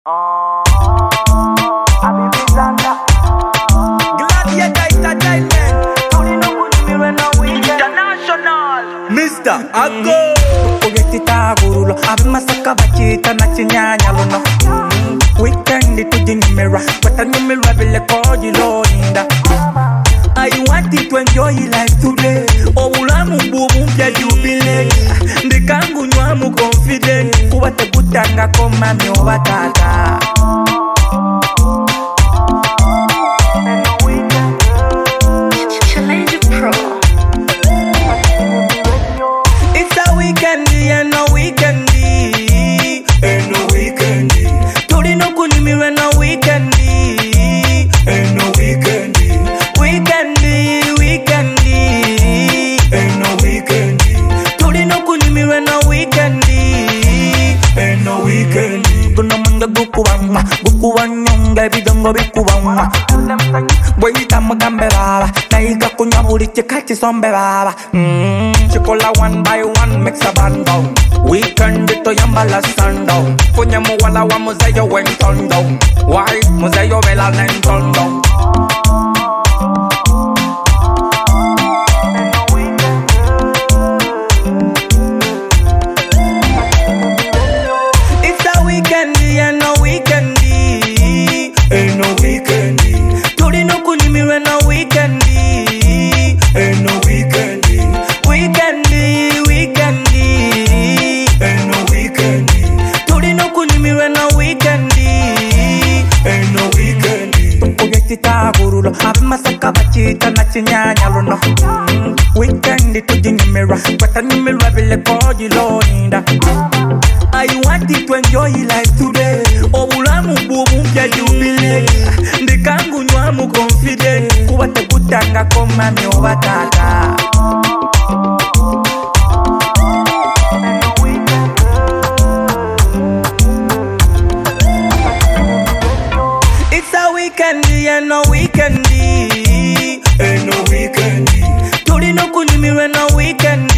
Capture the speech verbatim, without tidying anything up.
Uh, Gladiator Entertainment. International. Mister Ago. Ugetita gurulo Abe masaka bachita na chinyanya luno Weekend tujinyimira Wata nyimira vile koji lo inda I want it to enjoy life today Obulamu bubu mpya jubilee Ndikangu nywamu confident Kuwate kutanga koma mioba tata Gukuwanyonga bidongo bikuwanga Bwita mugambe baba Naiga kunyabuli chikachi sombe baba mm. Chikola one by one makes a band down Weekend to yambala sundown Kunye muwala wa muzeyo when turn down Why muzeyo vela nine turn down Abe masaka bachita na chinyanya luno Weekend tujinyimira Wata nyimira vile koji lo inda I want it to enjoy life today Obulamu bubu mpya jubilee Ndikangu nywamu confident Kuwate kutanga koma mioba tata Weekend, no weekend, ain't no weekend. Tuli no kunimi we no weekend.